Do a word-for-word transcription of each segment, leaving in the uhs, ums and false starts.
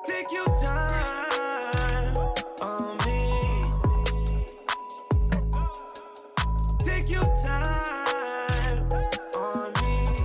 Take your time on me. Take your time on me.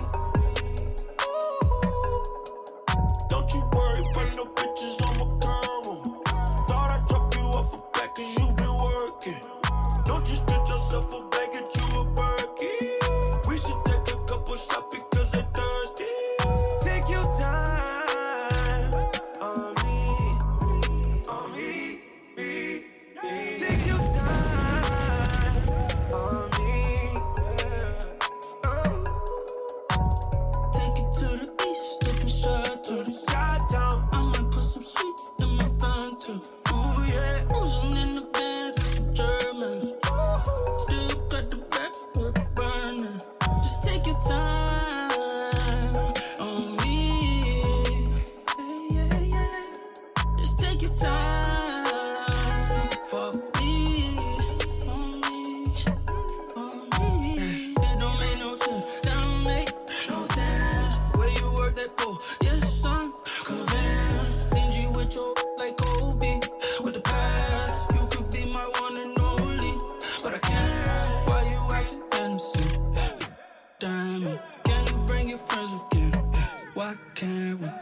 Don't you worry about no bitches on my girl. Thought I'd drop you off a back cause you been working. Don't you get yourself a bag and you a Birkin. We should take a couple shots because they're thirsty. Take your time on me, on me, me, me. Take your time on me. Oh. Take it to the east, take a shot to the Shot down. I might put some sweet in my fun too. Ooh yeah. Cruising in the Benz with some Germans. Still got the backwood burning. Just take your time on me. Yeah, yeah, yeah. Just take your time for me. For me. For me. It don't make no sense. That don't make no sense. Where you work that for? Yes, I'm convinced. Stingy with your like Kobe. With the past, you could be my one and only, but I can't. Why you acting innocent? Damn it. Can you bring your friends again? Why can't we?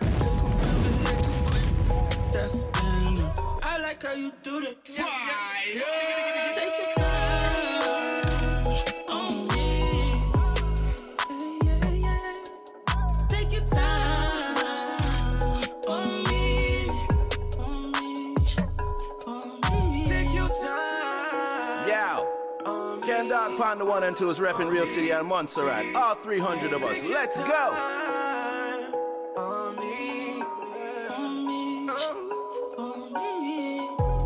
That's scandal. I like how you do that. Take your time on me. Yeah, yeah, yeah. Take your time on me. On me. On me. Take your time. Yo, Ken Dog Pond the one and two is repping Real City and Montserrat. All three hundred of us. Let's go. Time on me. On me. Oh. On me.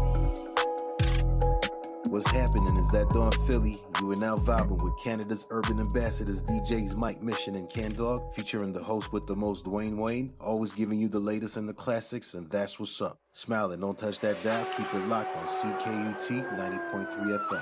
What's happening is that Dawn Philly, you are now vibing with Canada's urban ambassadors, D Js Mike Mission and Ken Dog, featuring the host with the most, Dwayne Wayne, always giving you the latest and the classics, and that's what's up. Smile and don't touch that dial, keep it locked on C K U T ninety point three F M.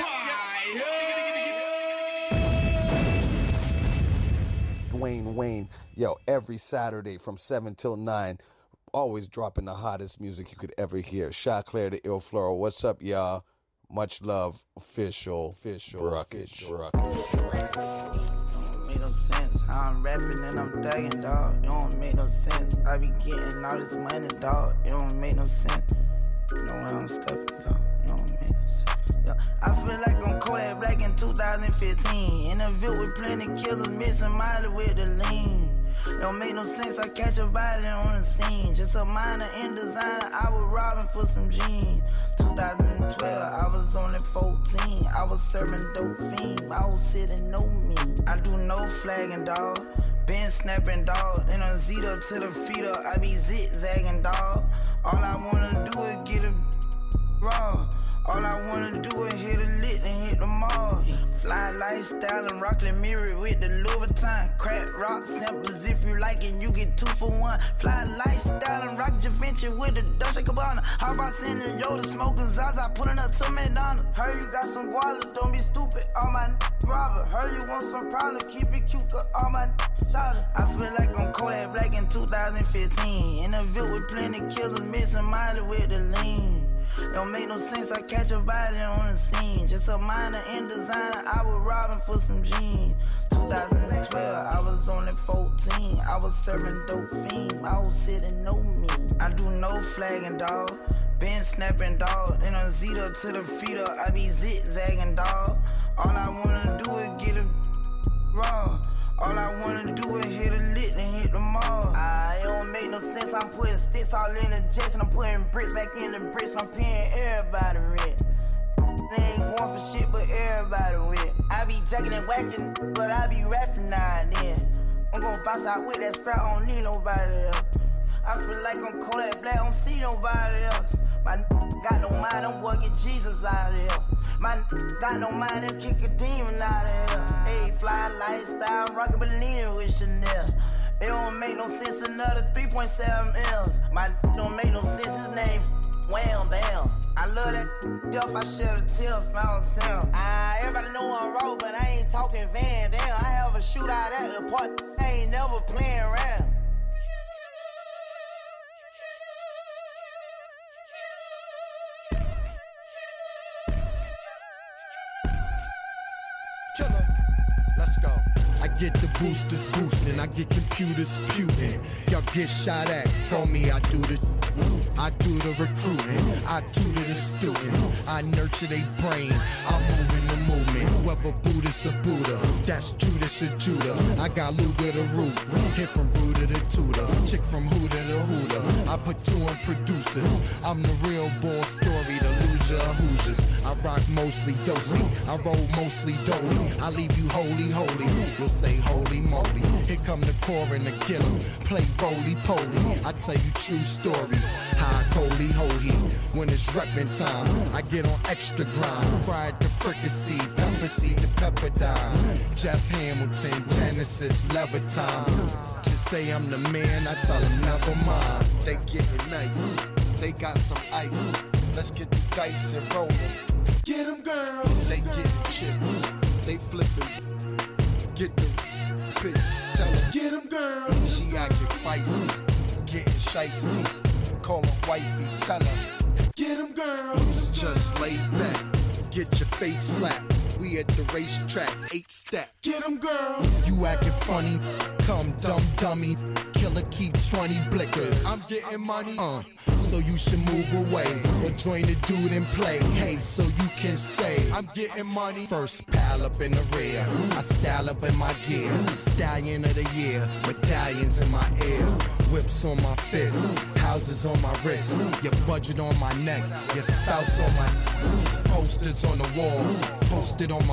Dwayne Wayne, yo, every Saturday from seven till nine, always dropping the hottest music you could ever hear. Shot Claire the Ill Floral, what's up, y'all? Much love, official, official, Bruckage, Bruckage. Don't make no sense. How I'm rapping and I'm thugging, dog. It don't make no sense. I be getting all this money, dog. It don't make no sense. You know when I'm stepping, dog. It don't make no sense. Yo, I feel like I'm Kodak Black in two thousand fifteen. In a Ville with plenty killers, missing Miley with the lean. It don't make no sense. I catch a body on the scene. Just a minor in designer. I was robbing for some jeans. twenty twelve, I was only fourteen. I was serving dope fiend. I was sitting no me. I do no flagging, dog. Been snapping, dog. In a Zeta to the feeder, I be zigzagging, dog. All I wanna do is get a raw. All I wanna do is hit a lit and hit the mall. Fly lifestyle and Rockland mirror with the Louis Vuitton. Crack rock samples if you like it, you get two for one. Fly lifestyle and rock Javinci with the Dolce Gabbana. How about sending Yoda smoking Zaza, pulling up to McDonald's. Heard you got some gualas, don't be stupid. All my robber. Heard you want some problem, keep it cute, cause all my shotter. I feel like I'm Kodak Black in two thousand fifteen. In a Ville with plenty killers, missing Miley with the lean. Don't make no sense, I catch a body on the scene. Just a minor in designer, I was robbing for some jeans. twenty twelve, I was only fourteen. I was serving dope fiend, I was sitting no me. I do no flagging, dog. Been snapping, dog. In a Zeta to the feeder, I be zigzagging, dog. All I wanna do is get a raw. All I wanna do is hit a lit and hit the mall. Ah, it don't make no sense. I'm putting sticks all in the jets and I'm putting bricks back in the bricks. I'm paying everybody rent. They ain't going for shit, but everybody rent. I be jacking and whacking, but I be rapping now and then. I'm gon' bounce out with that strap, I don't need nobody else. I feel like I'm Kodak Black, I don't see nobody else. My got no mind, I'm boy get Jesus out of here. My got no mind, and kick a demon out of here. Hey, fly lifestyle, rockin' Bellini with Chanel. It don't make no sense, another three point seven L's. My don't make no sense, his name Wham Bam. I love that death, I shed a tear, found Sam. Ah, everybody know I'm raw, but I ain't talking Van Dam. I have a shootout at the park, I ain't never playing around. Let's go. I get the boosters boosting, I get computers puting. Y'all get shot at, call me, I do the I do the recruiting, I tutor the students, I nurture their brain, I'm moving the movement. Whoever Buddha's a Buddha, that's Judas or Judah. I got Luga the root, hit from Rooter to Tutor, chick from Hooter to Hooter. I put two in producers, I'm the real born story, the loser of Hoosiers. I rock mostly dosey, I roll mostly dolly. I leave you holy, holy, you'll say holy moly. Here come the core and the killer, play roly-poly. I tell you true stories, high holy holy. When it's reppin' time, I get on extra grind. Fried the fricassee, pepper seed the pepper dime. Jeff Hamilton, Genesis, Levitime. Just say I'm the man, I tell them never mind. They getting nice, they got some ice. Let's get the dice and roll them. Get them girls, they getting chips, they flipping. Get the bitch, tell her. Get them girls, she acting feisty, getting shicey. Call her wifey, tell her. Get them girls, just lay back, get your face slapped. We at the racetrack, eight step. Get them girls, you acting funny, come dumb dummy. Killer keep twenty blickers. I'm getting money, uh, so you should move away or join the dude and play. Hey, so you can say I'm getting money. First pal up in the rear, I style up in my gear. Stallion of the year, medallions in my ear, whips on my fist, houses on my wrist, your budget on my neck, your spouse on my posters on the wall, posted on my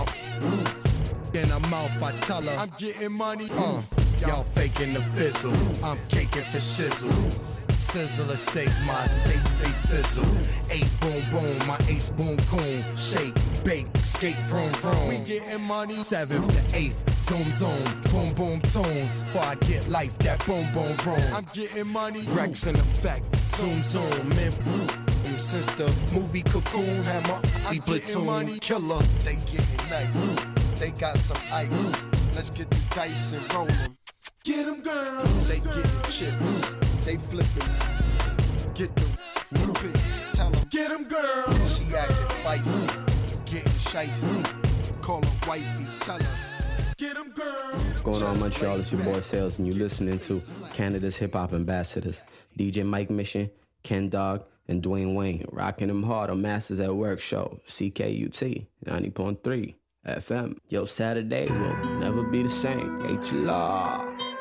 in her mouth. I tell her I'm getting money. Uh, y'all faking the fizzle, I'm caking for shizzle. Sizzle a steak, my steak stay sizzle. Eight boom boom, my ace boom coon. Shake, bake, skate vroom vroom. We getting money. Seventh to eighth, zoom zoom, boom boom tunes. Before I get life, that boom boom vroom. I'm getting money. Rex in effect, zoom zoom, man. Since the movie Cocoon had my platoon killer, they getting nice. They got some ice. Let's get the dice and roll them. Get them girls, they getting chips, they flipping. Get the bitch, tell them. Get them girls, she acting feisty, getting shicey. Call her wifey, tell her. Get them girls. What's going on, Montreal? It's your boy Sales, and you're listening to Canada's Hip Hop Ambassadors, D J Mike Mission, Ken Dog, and Dwayne Wayne, rocking them hard on Masters at Work show, C K U T, ninety point three F M. Yo, Saturday will never be the same. H Law.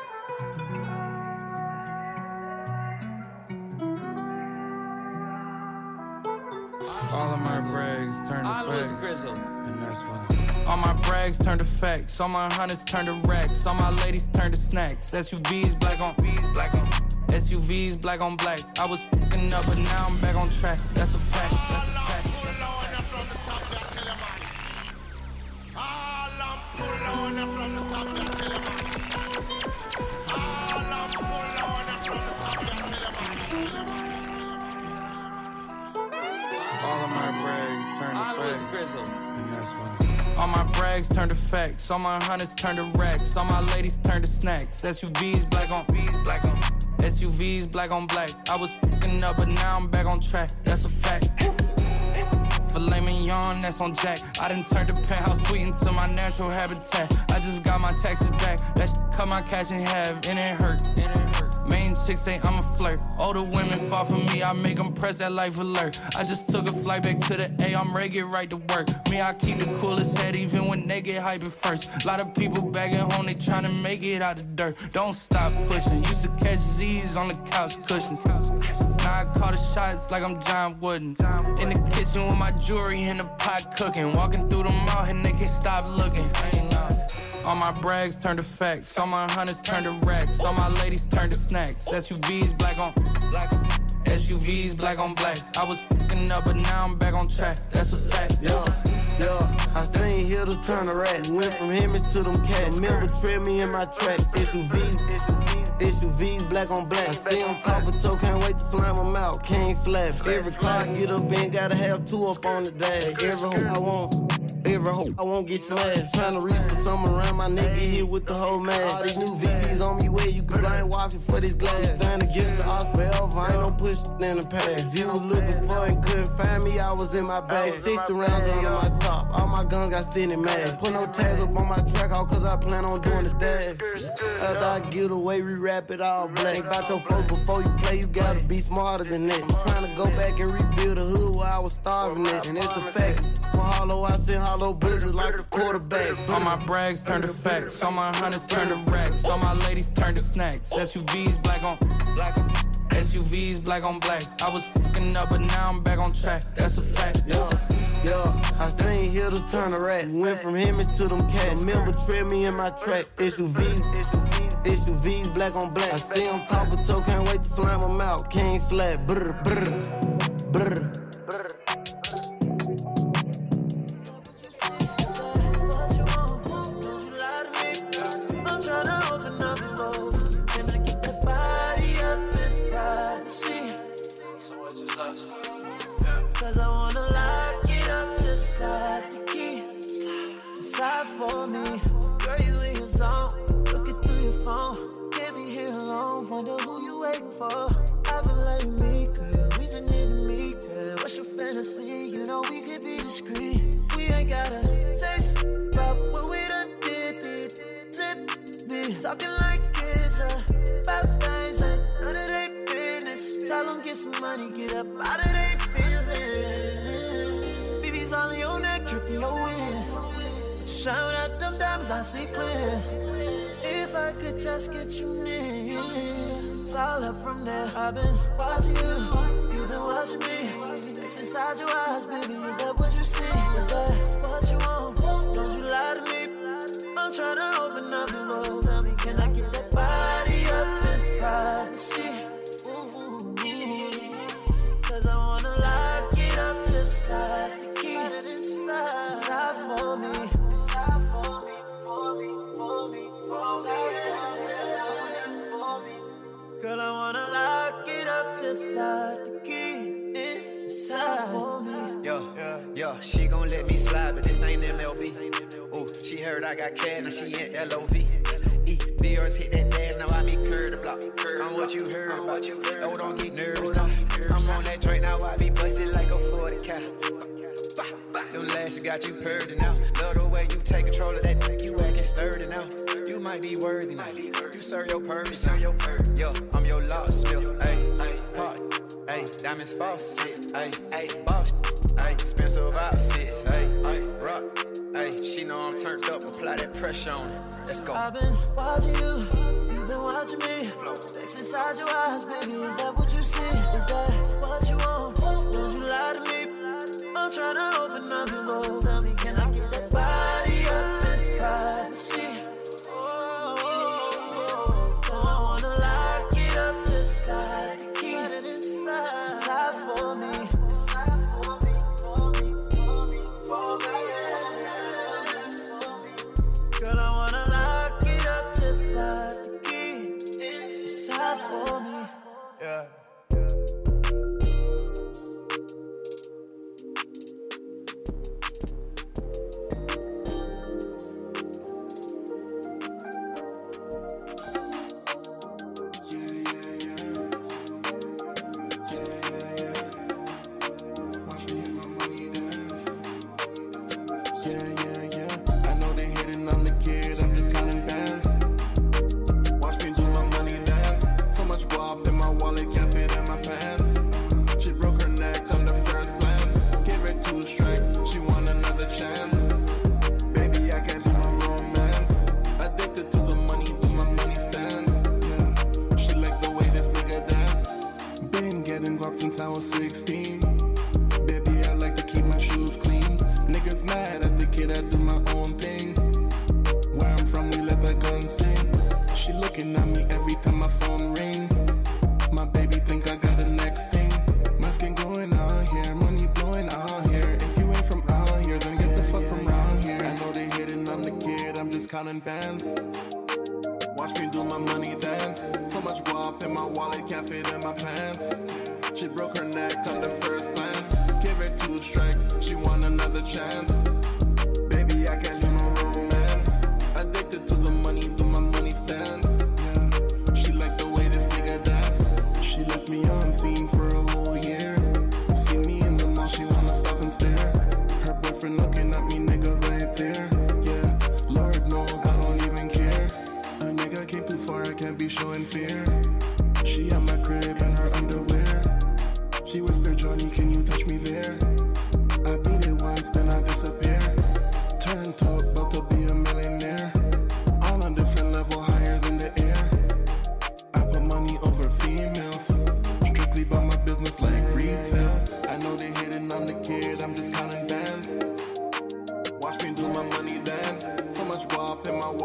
All of my brags turn to facts, Grizzle. And that's why. All my brags turn to facts, all my hunters turn to racks, all my ladies turn to snacks. S U Vs black on black on S U Vs black on black. I was fucking up, but now I'm back on track. That's a fact. That's a fact. All of my brags turn to facts, and that's why. All my brags turn to facts, all my hunters turn to racks, all my ladies turn to snacks. S U Vs black on black on S U Vs black on black. I was fucking up, but now I'm back on track. That's a fact. Filet mignon, that's on Jack. I done turned the penthouse suite into my natural habitat. I just got my taxes back. That shit cut my cash in half, and it hurt. And it hurt. Main chicks say I'm a flirt. Older women fall for me, I make them press that life alert. I just took a flight back to the A, I'm ready to get right to work. Me, I keep the coolest head even when they get hyped first. Lot of people back at home, they tryna make it out the dirt. Don't stop pushing, used to catch Z's on the couch cushions. Now I call the shots like I'm John Wooden. In the kitchen with my jewelry in the pot cooking. Walking through the mall and they can't stop looking. I ain't lying. All my brags turn to facts, all my hunters turn to racks, all my ladies turn to snacks. S U Vs black on black, S U Vs black on black. I was fucking up, but now I'm back on track. That's a fact. Yeah, yeah. I seen hitters turn to rats. Went from Hemi to them cats. Remember, trail me in my track. S U Vs, S U Vs black on black. I see them talking toe, can't wait to slam them out. Can't slap. Every car I get up in, gotta have two up on the dash. Every hoe I want. Every hoe I won't get smashed. Tryna reach for some around my nigga hit with the whole man. All these new V Vs on me where you can blind watch me for this glass. Stand against the odds forever, I ain't no push in the past. If you was looking for and couldn't find me, I was in my bag. sixty rounds under my top, all my guns got standing mad. Put no tags up on my track, all cause I plan on doing the dash. After I get away, we wrap it all black. About your folks before you play, you gotta be smarter than that. I'm trying to go back and rebuild the hood where I was starving at. And it's a fact, when hollow, I send hollow bullets like a quarterback. All my brags turn to facts, all my hundreds turn to racks, all my ladies turn to snacks. S U Vs black on black on S U Vs black on black. I was fucking up, but now I'm back on track. That's a fact. Yeah, yeah. I seen hitters turn to rats. Went from him to them cats. Remember, tread me in my track. S U V, S U Vs black on black. I see him talk a toe, can't wait to slam him out. King slap, brr, brr, brr. Cause I wanna lock it up just like the key. Slide for me, girl, you in your zone. Looking through your phone, can't be here alone. Wonder who you waiting for. I feel like me, girl, we just need to meet, girl. What's your fantasy? You know we could be discreet. We ain't gotta say about what we done did, did, did. Be talking like kids uh, about things that none of they business. Tell them get some money, get up out of they feelings. B B's all in your neck, dripping your wind. Shout out them diamonds, I see clear. If I could just get you near, it's all up from there. I've been watching you, you've been watching me. Sex inside your eyes, baby, is that what you see? Is that what you want? Don't you lie to me. I'm trying to open up your door. Tell me, can I get that body up in privacy? Cause I wanna lock it up just like the key. Inside, inside for me. Inside for me, for me, for me, for me, for me. Girl, I wanna lock it up just like the key. Inside for me. Yo, yo, she gon' let me slide, but this ain't M L B. Ooh, she heard I got cash, now she in L O V. E, D R's hit that dash, now I meet curve the block. I'm what you heard about. Oh, don't get nervous now. I'm on that drink now, I be busted like a forty cal. Them lashes got you purred now. Love the way you take control of that dick, you acting sturdy now. You might be worthy now. You serve your purpose now. Yo, I'm your locksmith. Ayy, ayy, party. Ayy, diamonds faucet. Ayy, ayy, boss. Ayy, expensive outfits. Ayy, ayy, rock. Ayy, she know I'm turned up. Apply that pressure on it. Let's go. I've been watching you, you've been watching me. Sex inside your eyes, baby, is that what you see? Is that what you want? Don't you lie to me. I'm trying to open up your door. Tell me, can I get that body up in privacy? Oh, oh, oh, I wanna lock it up just like the key. Inside, inside for me. Inside for me, for me, for me, for me. Girl, I wanna lock it up just like the key. Inside for me. Yeah. Since I was sixteen, baby, I like to keep my shoes clean. Niggas mad at the kid, I do my own thing. Where I'm from, we let the gun sing. She looking at me every time my phone ring. My baby think I got the next thing. My skin glowing out here, money blowing out here. If you ain't from out here, then get the fuck from around here. I know they hating, I'm the kid, I'm just counting bands. Watch me do my money dance. So much guap in my wallet, can't fit in my pants. She broke her neck on the first glance. Give her two strikes, she want another chance.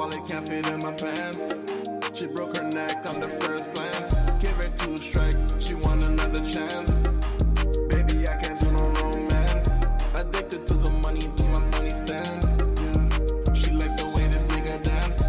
wallet can't fit in my pants. She broke her neck on the first glance. Give her two strikes, she want another chance. Baby, I can't do no romance. Addicted to the money, do my money stands. Yeah. She like the way this nigga dance.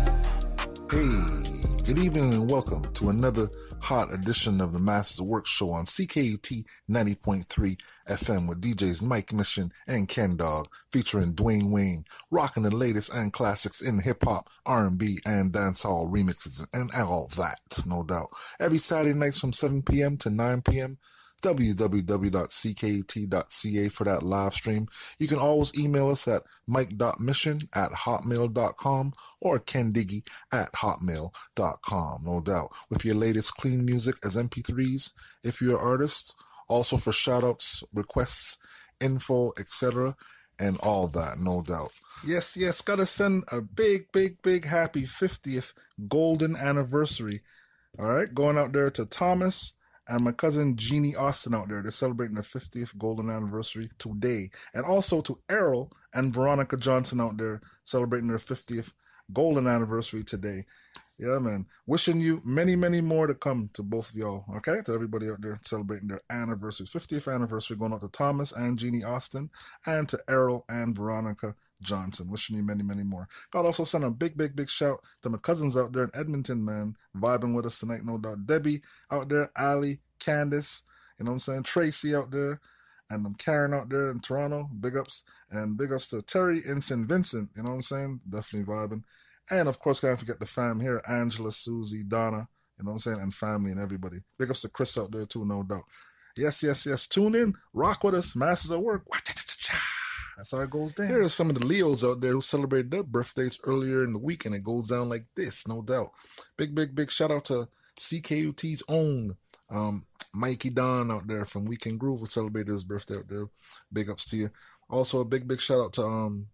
Hey, good evening and welcome to another hot edition of the Masters of Work show on C K U T ninety point three F M with D Js Mike Mission and Ken Dog, featuring Dwayne Wayne, rocking the latest and classics in hip-hop, R and B, and dancehall remixes, and all that, no doubt. Every Saturday nights from seven p.m. to nine p.m., w w w dot c k u t dot c a for that live stream. You can always email us at mike dot mission at hotmail dot com or kendiggy at hotmail dot com, no doubt, with your latest clean music as M P threes if you're an artist, also for shout-outs, requests, info, et cetera, and all that, no doubt. Yes, yes, gotta send a big, big, big happy fiftieth golden anniversary, all right, going out there to Thomas and my cousin Jeannie Austin out there. They're celebrating their fiftieth golden anniversary today. And also to Errol and Veronica Johnson out there celebrating their fiftieth golden anniversary today. Yeah, man. Wishing you many, many more to come to both of y'all, okay? To everybody out there celebrating their anniversaries. fiftieth anniversary going out to Thomas and Jeannie Austin and to Errol and Veronica Johnson. Wishing you many, many more. God also send a big, big, big shout to my cousins out there in Edmonton, man. Vibing with us tonight, no doubt. Debbie out there, Ali, Candace, you know what I'm saying? Tracy out there, and um, Karen out there in Toronto. Big ups. And big ups to Terry in Saint Vincent, you know what I'm saying? Definitely vibing. And of course, can't forget the fam here, Angela, Susie, Donna, you know what I'm saying? And family and everybody. Big ups to Chris out there too, no doubt. Yes, yes, yes. Tune in. Rock with us. Masters at Work. That's how it goes down. Here are some of the Leos out there who celebrated their birthdays earlier in the week, and it goes down like this, no doubt. Big, big, big shout out to C K U T's own um, Mikey Don out there from Weekend Groove who celebrated his birthday out there. Big ups to you. Also, a big, big shout out to um,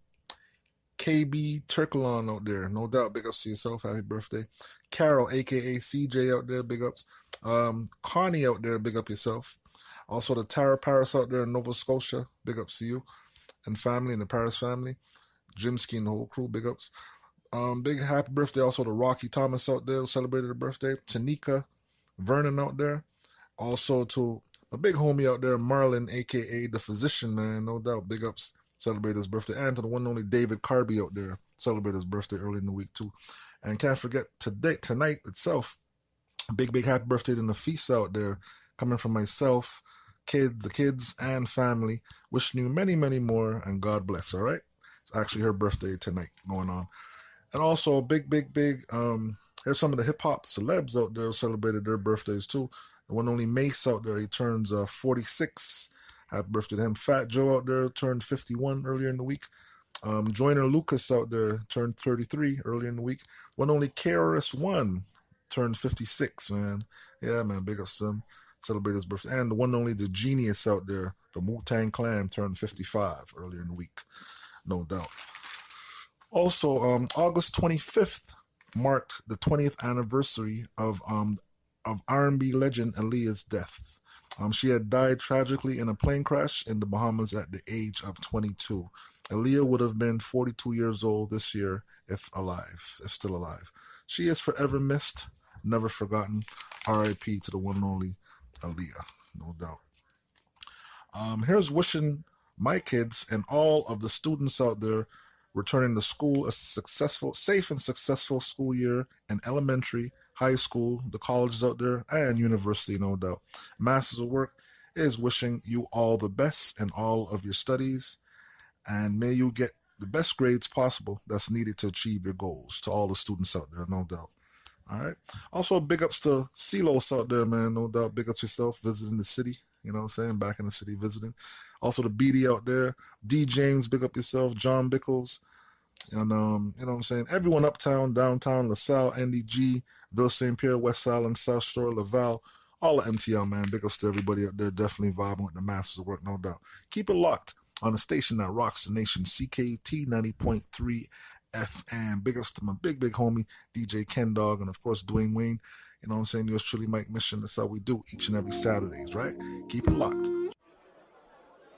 K B Turkalon out there. No doubt. Big ups to yourself. Happy birthday. Carol, a k a. C J out there. Big ups. Um, Connie out there. Big up yourself. Also, the Tara Paris out there in Nova Scotia. Big ups to you and family and the Paris family. Jimsky and the whole crew. Big ups. Um, big happy birthday also to Rocky Thomas out there who celebrated her birthday. Tanika Vernon out there. Also to a big homie out there, Marlon, a k a the physician, man. No doubt. Big ups. Celebrate his birthday. And to the one and only David Carby out there. Celebrate his birthday early in the week too. And can't forget today, tonight itself, big, big happy birthday to Nafisa out there. Coming from myself, kids, the kids and family. Wishing you many, many more and God bless, all right? It's actually her birthday tonight going on. And also big, big, big, um, here's some of the hip-hop celebs out there who celebrated their birthdays too. The one and only Mace out there, he turns uh, forty-six. Happy birthday to him. Fat Joe out there turned fifty-one earlier in the week. Um, Joyner Lucas out there turned thirty-three earlier in the week. One only K R S One turned fifty-six, man. Yeah, man, big ups to him. Celebrate his birthday. And the one only The Genius out there from Wu-Tang Clan turned fifty-five earlier in the week. No doubt. Also, um, August twenty-fifth marked the twentieth anniversary of um of R and B legend Aaliyah's death. Um, she had died tragically in a plane crash in the Bahamas at the age of twenty-two. Aaliyah would have been forty-two years old this year if alive, if still alive. She is forever missed, never forgotten. R I P to the one and only Aaliyah, no doubt. Um, here's wishing my kids and all of the students out there returning to school a successful, safe and successful school year in elementary, high school, the colleges out there, and university, no doubt. Masters of Work is wishing you all the best in all of your studies, and may you get the best grades possible that's needed to achieve your goals. To all the students out there, no doubt. All right. Also, big ups to Silos out there, man, no doubt. Big ups yourself visiting the city, you know what I'm saying, back in the city visiting. Also, the B D out there, D. James, big up yourself, John Bickles, and, um, you know what I'm saying, everyone uptown, downtown, LaSalle, N D G, Ville Saint Pierre, West Island, South Shore, Laval, all of M T L, man. Big ups to everybody out there, definitely vibing with the Masters of Work, no doubt. Keep it locked on a station that rocks the nation, C K U T ninety point three F M. Big ups to my big, big homie, D J Ken Dog, and of course, Dwayne Wayne. You know what I'm saying? Yours truly, Mike Mission. That's how we do each and every Saturdays, right? Keep it locked.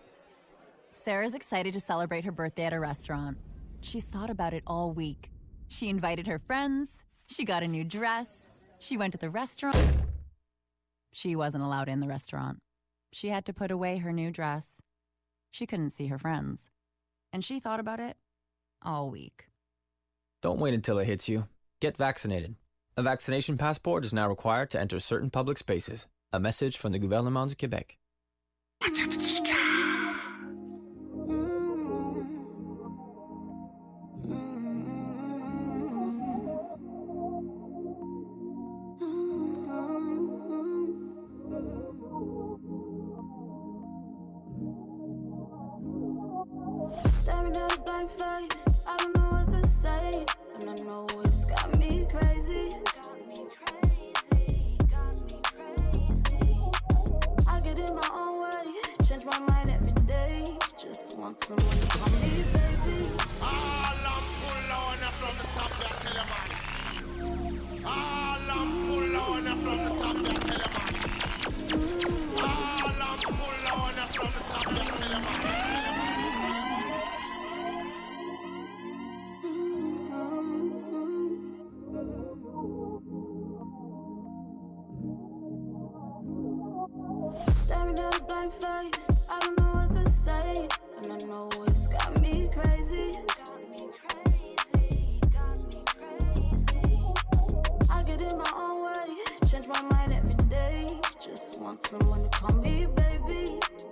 Sarah's excited to celebrate her birthday at a restaurant. She's thought about it all week. She invited her friends. She got a new dress. She went to the restaurant. She wasn't allowed in the restaurant. She had to put away her new dress. She couldn't see her friends. And she thought about it all week. Don't wait until it hits you. Get vaccinated. A vaccination passport is now required to enter certain public spaces. A message from the Gouvernement du Québec. Staring at a blank face, I don't know what to say, and I know it's got me crazy. Got me crazy, got me crazy. I get in my own way, change my mind every day. Just want someone to call me baby. All I'm pull on from the top, I tell you man. All I'm pull on from the top, I tell you man. All I'm pull on from the top, I tell you man. Staring at a blank face, I don't know what to say, and I know it's got me crazy. Got me crazy, got me crazy. I get in my own way, change my mind every day. Just want someone to call me baby.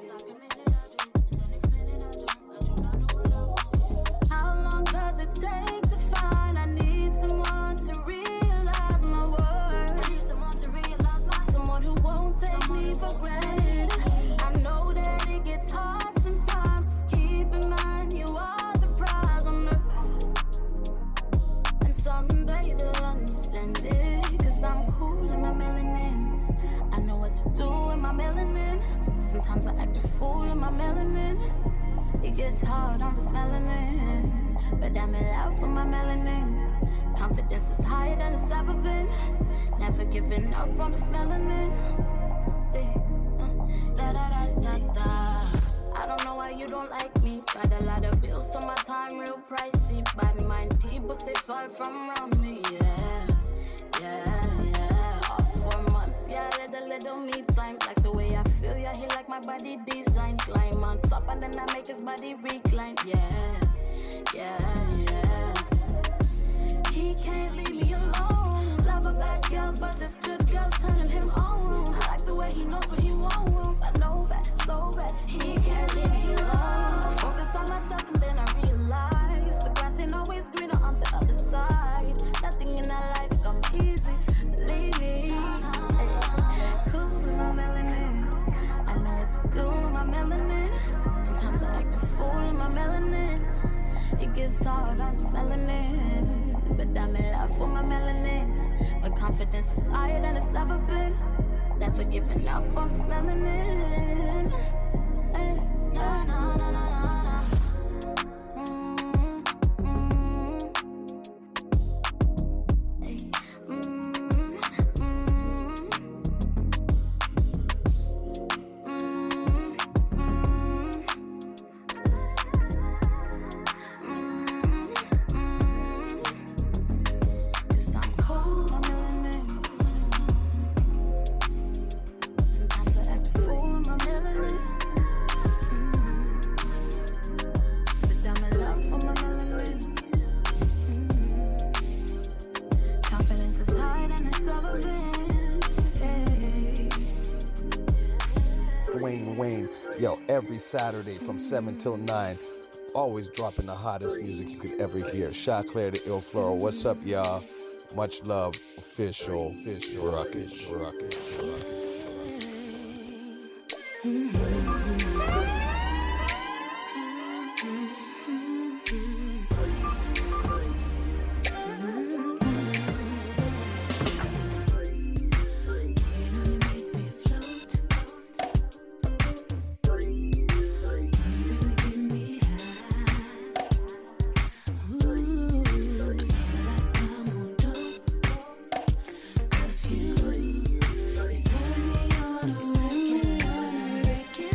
How long does it take to find? I need someone to realize my worth. I need someone to realize my someone who won't take me for granted. I know that it gets hard sometimes. Keep in mind you are the prize on earth, and someday they'll understand it. Cause I'm cool in my melanin. I know what to do in my melanin. Sometimes I act a fool in my melanin. It gets hard on this melanin, but I'm in love with my melanin. Confidence is higher than it's ever been. Never giving up on this melanin. Hey, uh, da da da da da. I don't know why you don't like me. Got a lot of bills, so my time real pricey. Bad mind people stay far from around me. Yeah, yeah, yeah. Off for months, yeah. Let a little me time. Like the way I feel, yeah. He like my body design. Climb on top and then I make his body recline. Yeah, yeah, yeah. He can't leave me alone. Love a bad girl, but this good girl turning him on. I like the way he knows what he wants. I know that so bad. He can't leave me alone. Focus on myself and then I realize the grass ain't always greener on the other side. Nothing in our life come easy. Believe me. Hey, cool with my melanin. I know what to do with my melanin. Sometimes I act a fool in my melanin. It gets hard on this melanin, but I'm in love with my melanin. My confidence is higher than it's ever been. Never giving up on this melanin. Hey, na na na na na. Mm, mm. Hey, mm, mm. Dwayne Wayne, yo, every Saturday from seven till nine, always dropping the hottest music you could ever hear. Sha Claire the Ill Floral, what's up, y'all? Much love, official, official, rocket, rocket, rocket. You, you turn me on a second.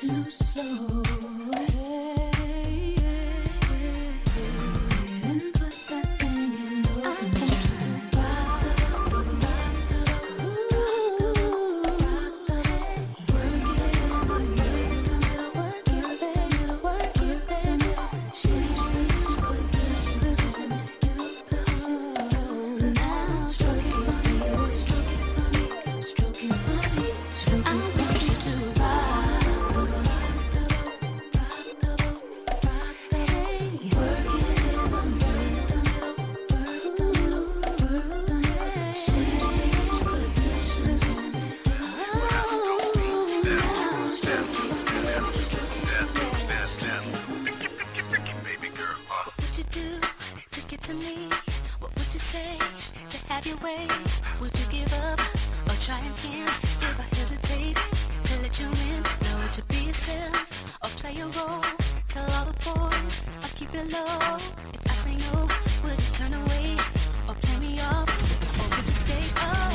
too slow. Hey, and put that thing in low. I want you to rock the boat, work it in the middle, work it, baby, work it, baby. Change position, position, position, you position. Now stroke it for me, stroke it for me, stroke it for me, stroke it. I want you to rock the boat, rock the boat, rock the boat. Hey, work it in the middle, work the middle, work the head. Change position, position. What would you do to get to me? What would you say to have your way? Would you give up or try again? If I hesitate to let you in, know would you be yourself or play a role? Tell all the boys I'll keep it low. If I say no, would you turn away or play me off? Or would you stay up?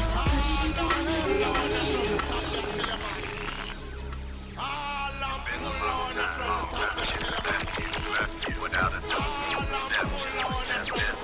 Without a doubt, step two, step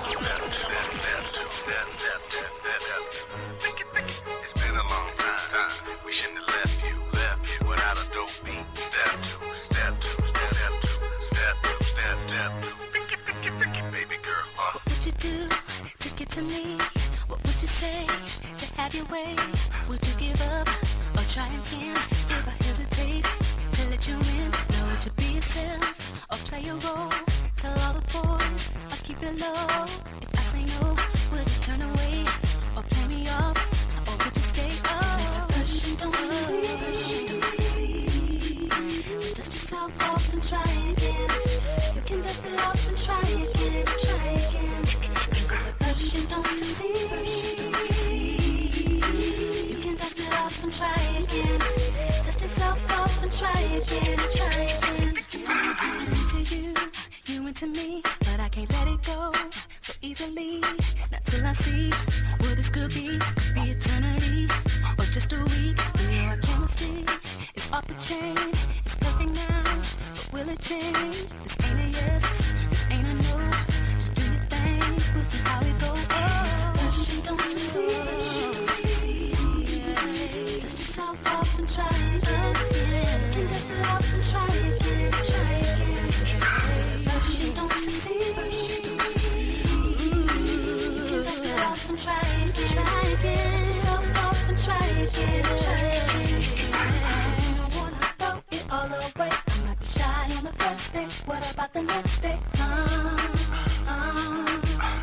Think it, think it. It's been a long time. We shouldn't have left you, left you without a dope beat. Step two, step two, step two, step two, step, step two. Think it, think it, think it, baby girl. Uh. What would you do to get to me? What would you say to have your way? Would you give up or try again? If I hesitate to let you in, know would you be yourself or play a role? Tell all the boys I'll keep it low. If I say no, would you turn away or play me off? Or would you stay up? First you don't succeed, don't succeed. Dust yourself off and try again. You can dust it off and try again, try again. Cause if at first you don't succeed, don't succeed. You can dust it off and try again. Dust yourself off and try again, try again. I'm into you, you into me, but I can't let it go so easily. Not till I see what this could be. Could be eternity or just a week. You know our chemistry is off the chain. It's perfect now, but will it change? This ain't a yes, this ain't a no. Just do your thing, we'll see how it goes. Oh, first you don't succeed, don't succeed. Dust yourself off and try again. You can dust it off and try again, try again. First you don't succeed, don't succeed. You can dust it off and try again, try again. Dust yourself off and try again, try again. You don't wanna throw it all away. I might be shy on the first day. What about the next day? Uh, uh,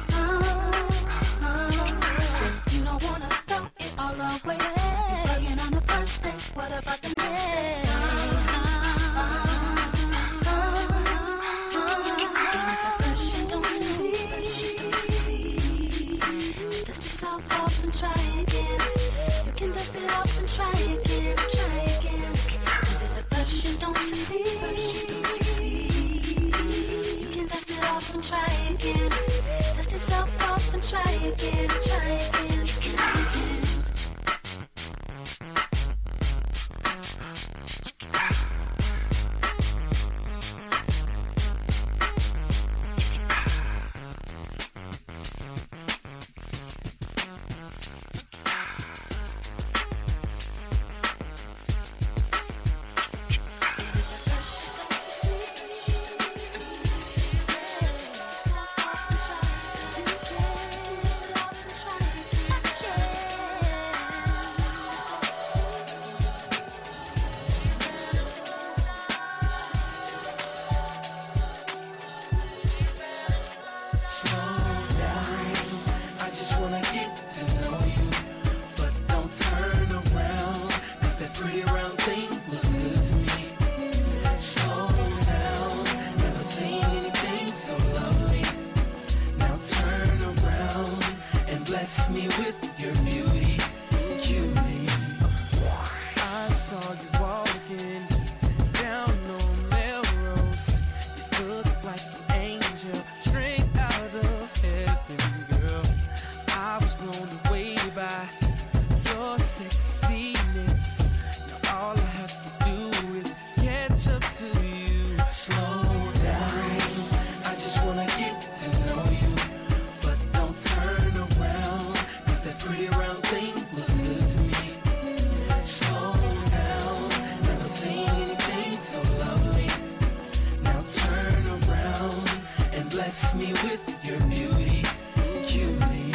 uh, uh. Say you don't wanna throw it all away. Bugging on the first day. What about the next day? Uh, uh, uh, uh. And if at first you don't succeed, don't succeed. Dust yourself off and try again. You can dust it off and try again, try again. Cause if at first you don't succeed, don't succeed. You can dust it off and try again. Dust yourself off and try again, try again, try again. Try catch up to you. Slow down, I just wanna get to know you. But don't turn around, cause that pretty round thing looks good to me. Slow down, never seen anything so lovely. Now turn around and bless me with your beauty, cutie.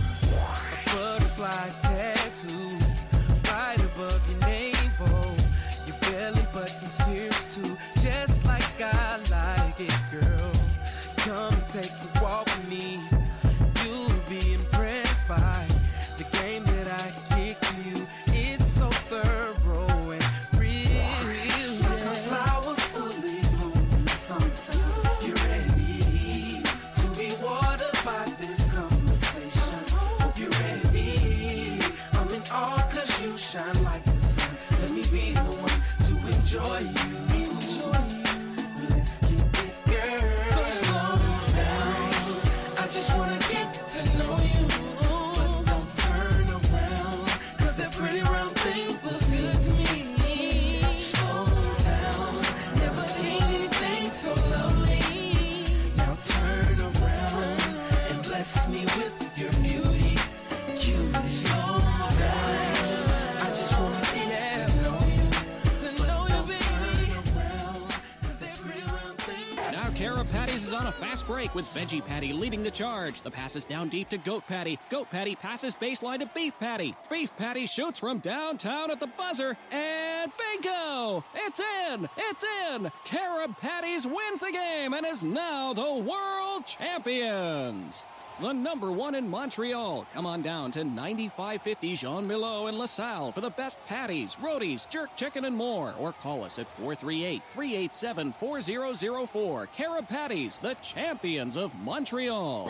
A butterfly tattoo right above your navel. Your belly button's pierced too, just like I like it, girl. Come and take a walk with me. You'll be impressed by the game that I kick to you. It's so thorough and real. Like a flower fully bloom in the summertime. You ready to be watered by this conversation? Hope you're ready. I'm in awe cause you shine like the sun. Let me be the one to enjoy you. Let's keep it, girl. So slow down, I just wanna get to know you. But don't turn around, cause that pretty round thing looks good to me. Slow down, never seen anything so lovely. Now turn around and bless me with your beauty, cutie. Slow down, I just wanna get to know you. To know you, baby. Cause that pretty round thing. Now Cara Patties is on a fast break with Veggie Patty leading the charge. The pass is down deep to Goat Patty. Goat Patty passes baseline to Beef Patty. Beef Patty shoots from downtown at the buzzer, and bingo! It's in! It's in! Cara Patties wins the game and is now the world champions. The number one in Montreal. Come on down to ninety-five fifty Jean Milo in LaSalle for the best patties, rotis, jerk chicken, and more. Or call us at four three eight, three eight seven, four zero zero four. Cara Patties, the champions of Montreal.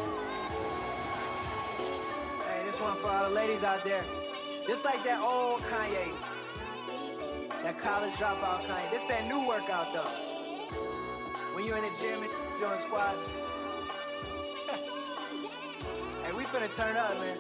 Hey, this one for all the ladies out there. Just like that old Kanye. That college dropout Kanye. This that new workout though. When you in the gym and doing squats. Hey, we finna turn up, man.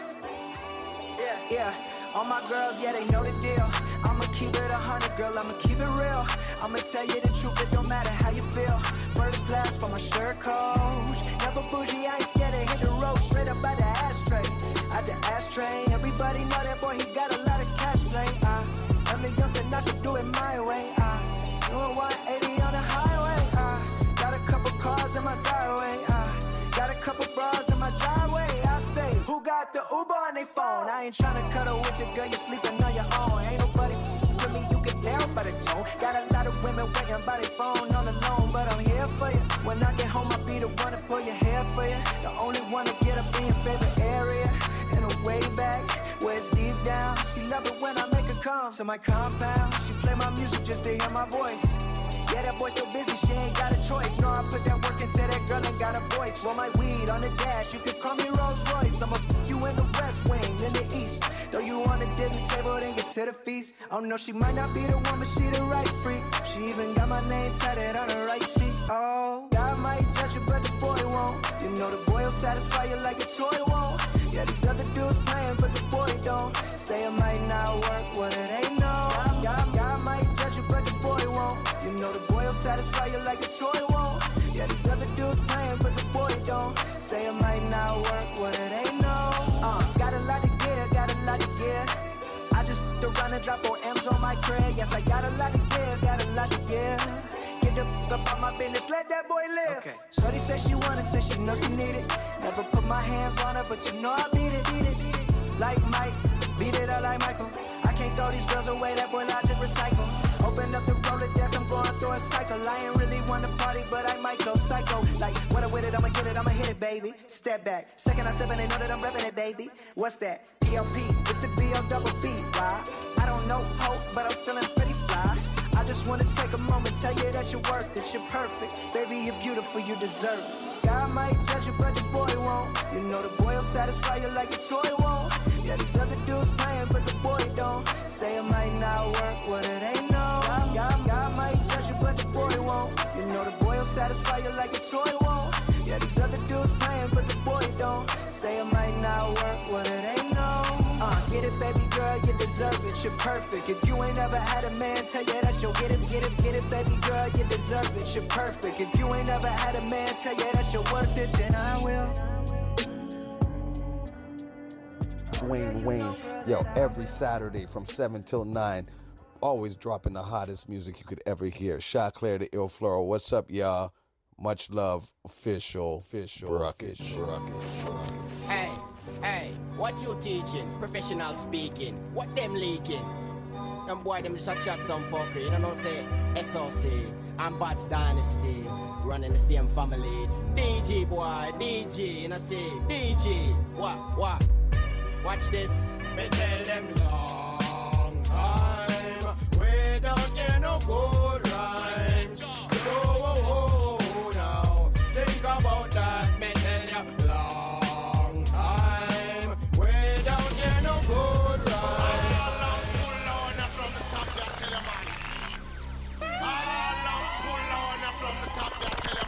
Yeah, yeah. All my girls, yeah, they know the deal. I'ma keep it a hundred, girl, I'ma keep it real. I'ma tell you the truth, it don't matter how you feel. First class for my shirt coach. Never bougie, I ain't scared to hit the road. Straight up by the ashtray. At the ashtray, everybody know that boy, he got a lot of cash play. I am the young said not to do it my way. I doing one eighty on the highway. I got a couple cars in my driveway. I got a couple bras in my driveway. I say, who got the Uber on their phone? I ain't tryna cuddle with your girl, you sleeping on your own. Ain't nobody with me, you can tell by the tone. Got a lot of women waiting by their phone all alone, but I'm here for you. When I get home, I'll be the one to pull your hair for you. The only one to get up in your favorite area. And a way back, where it's deep down. She love it when I make her come to my compound. She play my music just to hear my voice. Yeah, that boy so busy, she ain't got a choice. No, I put that work into that girl, ain't got a voice. Roll my weed on the dash, you could call me Rolls Royce. I'ma f*** you in the west wing, in the east. Throw you on the dinner table, then get to the feast. Oh no, she might not be the one, but she the right freak. She even got my name tatted on her right cheek. Oh, God might judge you, but the boy won't. You know the boy will satisfy you like a toy won't. Yeah, these other dudes playing, but the boy don't. Say it might not work, what it ain't no. God, God might judge you, but the boy won't. You know the boy will satisfy you like a toy won't. Yeah, these other dudes playing, but the boy don't. Say it might not work, what it ain't no. Uh, got a lot to give, got a lot to give. I just around and drop four M's on my crib. Yes, I got a lot to give, got a lot to give. Get the f*** up on my business, let that boy live. Okay. Shorty said she want it, said she know she need it. Never put my hands on her, but you know I beat it, beat it, beat it. Like Mike, beat it up like Michael. I can't throw these girls away, that boy I just recycle. Open up the Rolodex, I'm going through a cycle. I ain't really want to party, but I might go psycho. Like, when I'm with it, I'ma get it, I'ma hit it, baby. Step back, second I step in, they know that I'm repping it, baby. What's that? P L P, it's the B O double B, why? I don't know hope, but I'm feeling pretty fly. I just wanna take a moment, tell you that you're worth it, you're perfect. Baby, you're beautiful, you deserve it. God might judge you, but the boy won't. You know the boy will satisfy you like a toy won't. Yeah, these other dudes playing, but the boy don't. Say it might not work, what it ain't no. God, God, God might judge you, but the boy won't. You know the boy will satisfy you like a toy won't. Yeah, these other dudes playing, but the boy don't. Say it might not work, what it ain't no. Uh, get it, baby girl, you deserve it, you're perfect. If you ain't ever had a man tell you that you'll get it, get it, get it. deserve it, you're perfect. If you ain't ever had a man tell you that you're worth it, then I will. Dwayne Wayne, yo, every Saturday from seven till nine, always dropping the hottest music you could ever hear. Shot Claire the Ill Floral, what's up, y'all? Much love, official, official, Ruckish, Ruckish, Ruckish. Hey, hey, what you teaching? Professional speaking. What them leaking? Them boy, them just a chat some fuckery. You know what I'm saying? S O C, and Bats Dynasty, running the same family. D G boy, D G, you know say, D G. What, what? Watch this. Me tell them long time, we don't get no good rhymes. Oh, now, think about that. Me tell you long time, we don't get no good rhymes. All I'm pull on from the top, I tell you man. All I'm pull on from the top, I tell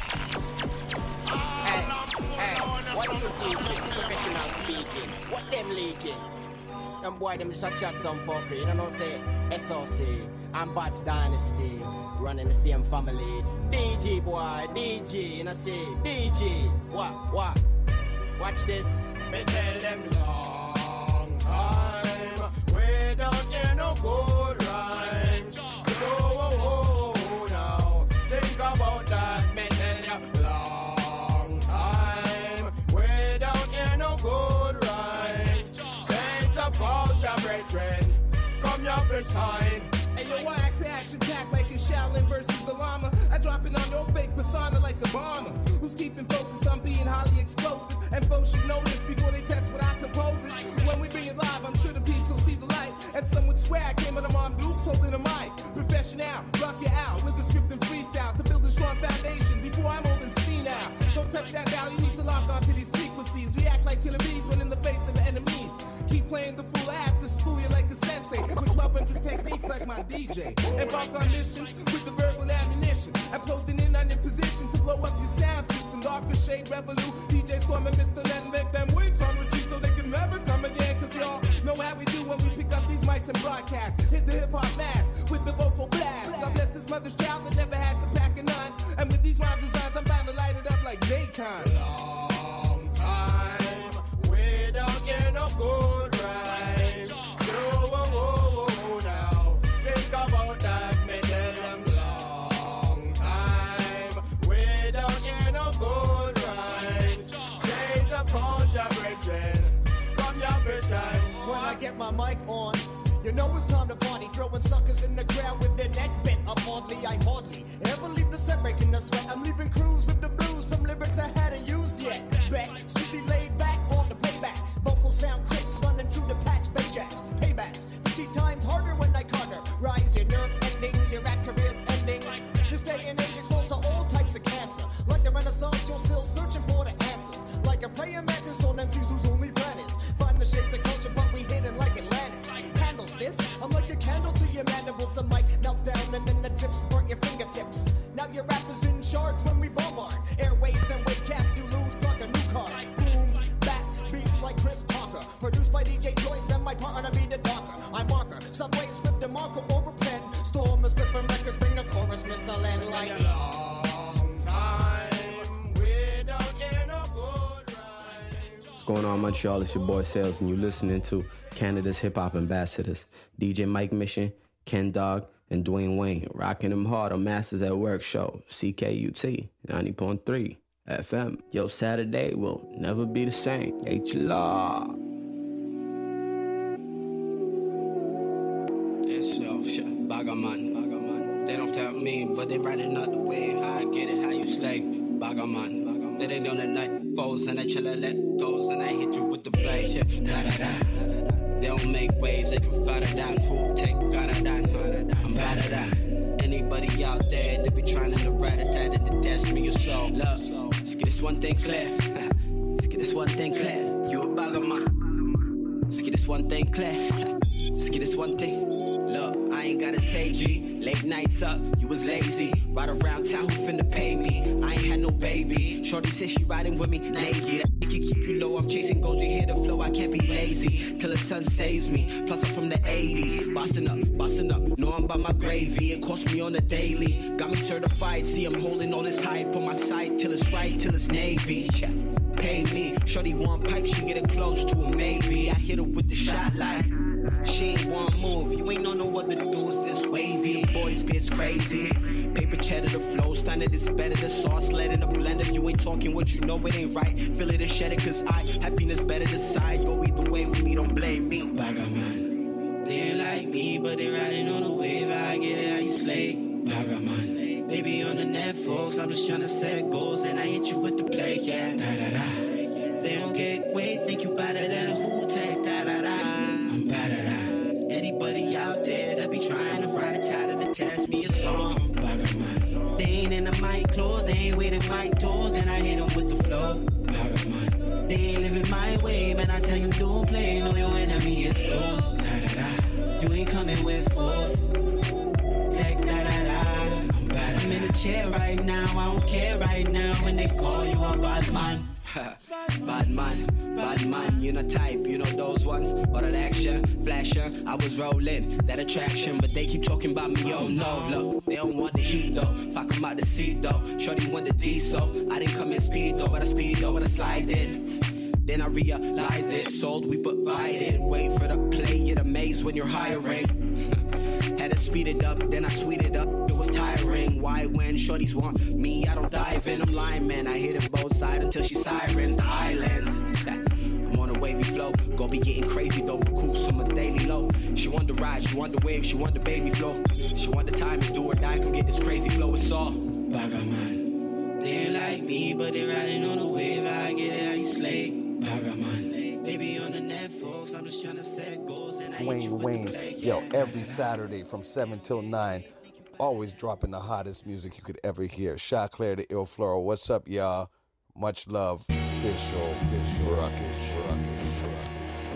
you man. All I'm pull on from the top, I tell you man. Professional speaking. What them leaking? Them boy, them just a chat some fuckery. You know what I'm saying? S O C, and Bats Dynasty, running the same family. D G boy, D G, you know say, D G. What, what? Watch this. Me tell them long time, we don't get no good rhymes. Oh, oh, oh, now, think about that. Me tell you long time, we don't get no good rhymes. Saints about your brethren, come your fish sign. Hey yo, I act action packed like it's Shaolin versus the llama. I drop it on your fake persona like Obama, who's keeping focused on being highly explosive. And folks should know this before they test what I compose. When we bring it live, I'm sure the people see the light. And some would swear I came out of Mom Dukes holding a mic. Professional, rock you out with the script and freestyle to build a strong foundation before I'm old and see now. Don't touch that dial, you need to lock onto these frequencies. We act like killer bees when in the face of the enemies. Keep playing the fool, I have to school you like a sensei with twelve hundred techniques like my D J. Embark on missions with the verbal ammunition. I'm closing in on your position to blow up your sound system. Darker shade, Revolut, D J Storm and Mister Len make them wigs on retreat so they can never come again. Cause y'all know how we do when we pick up these mics and broadcast. Hit the hip hop mass with the vocal blast. God bless this mother's child that never had to pack a nine. And with these rhyme designs, I'm bound to light it up like daytime. Long time, we don't get no good rhymes. Oh, oh, oh, now, think about that. Me tell them long time, we don't get no good rhymes. Saints upon your brethren, come your fish time. When I get my mic on, you know it's time to party, throwing suckers in the ground with their necks bent up hardly. I hardly ever leave the set breaking the sweat. I'm leaving crews with the blues from lyrics I hadn't used yet. Bet, strictly laid back on the playback. Vocals sound crisp, running through the patch, Bayjacks, paybacks. fifty times harder when I conquer. Rising nerve endings, your rap career's ending. This day and age exposed to all types of cancer. Like the Renaissance, you're still searching for the answers. Like a praying mantis on M Cs whose only plan is find the shades of culture, but we hidden like Atlantis. Handle this, I'm like a candle to your mandibles. The mic melts down and then the drips burn your fingertips. Now your rappers in charge when we bombard airwaves and wave caps. You lose, pluck a new card. Boom, back beats like Chris Parker. Produced by D J Joyce and my partner be the Docker. I marker subways flip the marker over pen. Storm is flipping records, bring the chorus, Mister Landlight. Long time, we don't get no good rhymes. What's going on, Montreal? It's your boy Sales, and you're listening to Canada's Hip Hop Ambassadors, D J Mike Mission, Ken Dog, and Dwayne Wayne, rocking them hard on Masters at Work show, C K U T, ninety point three F M. Yo, Saturday will never be the same. H-Law. Yes, yo, shit, Bagaman. Bagaman. They don't tell me, but they writing out the way. How I get it, how you slay. Bagaman. Bagaman. They ain't on the night. Foes and I chill and let toes, and I hit you with the play. Yeah. Da-da-da. They don't make waves, they can fight it down. Who take got it down? I'm bad at that. Anybody out there that be trying to rat a tat to test me or so. Look, let's get this one thing clear. Let's get this one thing clear. You a bugger, man. Let's get this one thing clear. Let's get this one thing. Look, I I ain't gotta say G. Late nights up, you was lazy. Ride around town, who finna pay me? I ain't had no baby. Shorty said she riding with me naked. I can keep you low, I'm chasing goals, we hear the flow, I can't be lazy. Till the sun saves me, plus I'm from the eighties. Bossing up, bossing up, know I'm by my gravy. It cost me on the daily, got me certified. See I'm holding all this hype on my side. Till it's right, till it's Navy, yeah. Pay me, shorty one pipe, she get it close to a maybe. I hit her with the shot like she ain't one move, you ain't know no other dudes this wavy. Boys be crazy. Paper cheddar, the flow, standard is better. The sauce, let in a blender. You ain't talking what you know, it ain't right. Feel it and shed it, cause I, happiness better decide. Go either way with me, don't blame me. Bagaman, they ain't like me, but they riding on the wave. I get it, how you slay. Bagaman, they be on the net, folks. I'm just trying to set goals, and I hit you with the play, yeah. Da da da. They don't get weight, think you better than who take da da da. I'm better than anybody out there that be trying to ride a tide to test me a song. Bagaman, they ain't in the mic close, they ain't waiting mic doors, then I hit them with the flow. Bagaman, they ain't living my way, man. I tell you don't play, know your enemy is close. Da da da. You ain't coming with force. Take da da da. I'm better. I'm in the chair right now, I don't care right now when they call you a bad man. Bad man, bad man, you know type, you know those ones. All that action, flasher, I was rolling, that attraction. But they keep talking about me, oh no, look. They don't want the heat though, fuck them out the seat though. Shorty want the diesel, I didn't come in speed though. But I speed though, but I slide in. Then I realized it, sold, we provided. Wait for the play, it amazed when you're hiring. Had to speed it up, then I sweet it up. It was tiring. Why when shorties want me, I don't dive in. I'm lying, man. I hit it both sides until she sirens. The islands. I'm on a wavy flow. Go be getting crazy though. Recoups on my daily low. She want the ride, she want the wave, she want the baby flow. She want the time, it's do or die. Come get this crazy flow. It's all Bagaman. They ain't like me, but they riding on a wave. I get it how you slay. Bagaman. They be on the net, folks. I'm just trying to set goals and I Wayne Wayne, yo, every Saturday from seven till nine, always dropping the hottest music you could ever hear. Shot Claire, the Ill Floral. What's up, y'all? Much love. Official, official, rockish, rockish, rockish.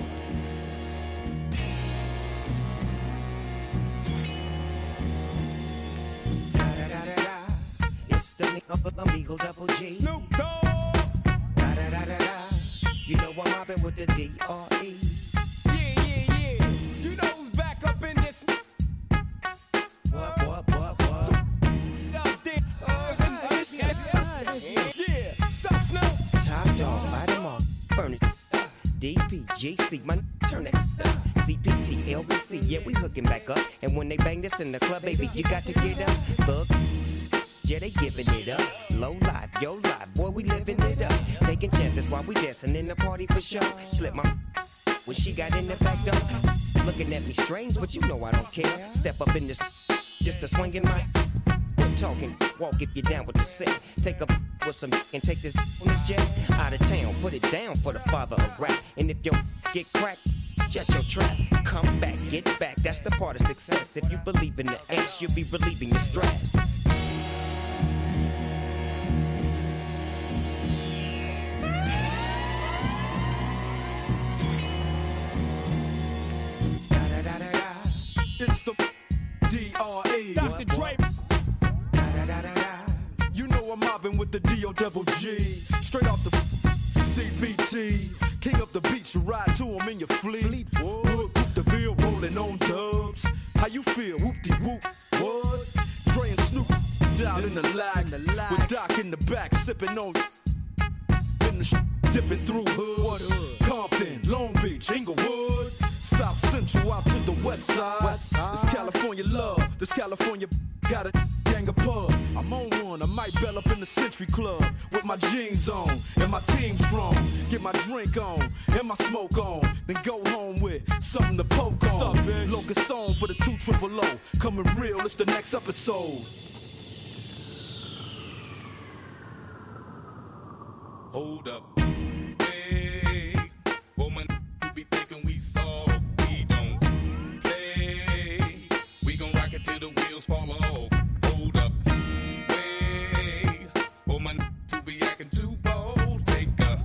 It's the nigga of Amigo Double G. Snoop Dogg. Da da da da da. You know I'm mobbing with the D R E. Yeah, yeah, yeah. You know who's back up in this. What, what, what, what? So, out there. Uh, uh, yeah, sup, Snoop? Top dog, light 'em up, burn it. D P G C, man, turn it. C P T, L B C, yeah, we hooking back up. And when they bang this in the club, baby, you got to get up. Thug. Yeah, they giving it up. Low life, yo life, boy, we living it up. Taking chances while we dancing in the party for sure. Slip my when she got in the back door. Looking at me strange, but you know I don't care. Step up in this just a swinging my. Quit talking, walk if you're down with the set. Take a with some and take this on this jet. Out of town, put it down for the father of rap. And if your get cracked, jet your trap. Come back, get back, that's the part of success. If you believe in the X, you'll be relieving the stress. It's the D R E. Doctor Dre. You know I'm mobbing with the D O double G. Straight off the C B T. King up the beach, you ride to him in your fleet. Wood, whoop the Ville, rolling on dubs. How you feel? Whoop-de-whoop. What? Dre and Snoop down in the lag. With Doc in the back, sipping on. In the sh- dipping through hood. Compton, Long Beach, Inglewood. South Central out to the west side. West side. This California love, this California got a gang of pub. I'm on one, I might bell up in the Century Club with my jeans on and my team strong. Get my drink on and my smoke on, then go home with something to poke on. Locust song for the two triple O. Coming real, it's the next episode. Hold up. Hey, woman, you be thinking we soft. We don't play. We gon' rock it till the wheels fall off. Hold up. Hey, woman, to be acting too bold. Take a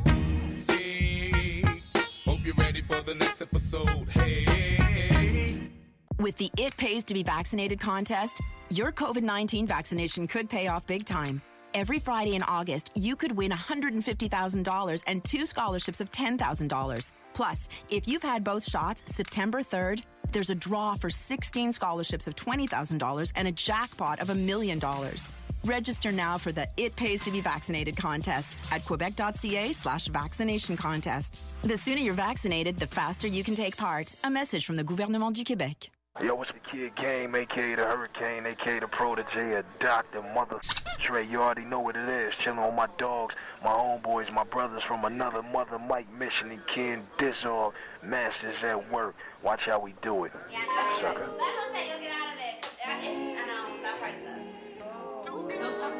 seat. Hope you're ready for the next episode. Hey. With With the It Pays to Be Vaccinated contest, your COVID nineteen vaccination could pay off big time. Every Friday in August, you could win one hundred fifty thousand dollars and two scholarships of ten thousand dollars. Plus, if you've had both shots, September third, there's a draw for sixteen scholarships of twenty thousand dollars and a jackpot of a million dollars. Register now for the It Pays to Be Vaccinated contest at quebec.ca slash vaccination contest. The sooner you're vaccinated, the faster you can take part. A message from the Gouvernement du Québec. Yo, what's the Kid Game, a k a the Hurricane, a k a the Protege, a Doctor, Mother Trey. You already know what it is. Chilling on my dogs, my homeboys, my brothers from another mother, Mike Mission and Ken Dizzog. Masters at work. Watch how we do it. Yeah, no, sucker. let Jose, you'll get out of it. 'Cause that is, I know, that part sucks. Don't talk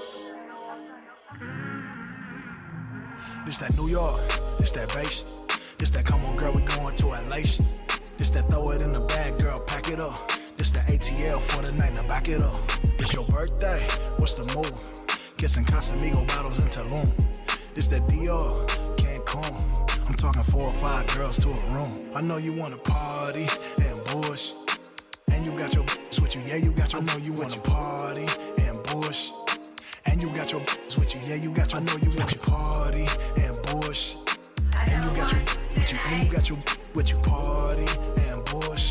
much. This that New York, this that bass, this that come on girl, we going to elation. This that throw it in the bag, girl, pack it up. This that A T L for the night, now back it up. It's your birthday, what's the move? Kissing Casamigo bottles in Tulum. This that Dior, Cancun. I'm talking four or five girls to a room. I know you wanna party and bush, and you got your b****s with you, yeah, you got your. I know you wanna party and bush, and you got your b****s with you, yeah, you got your. I know you want your party and bush, and you got your b****s with you, and you got your b****s with you, party and bush.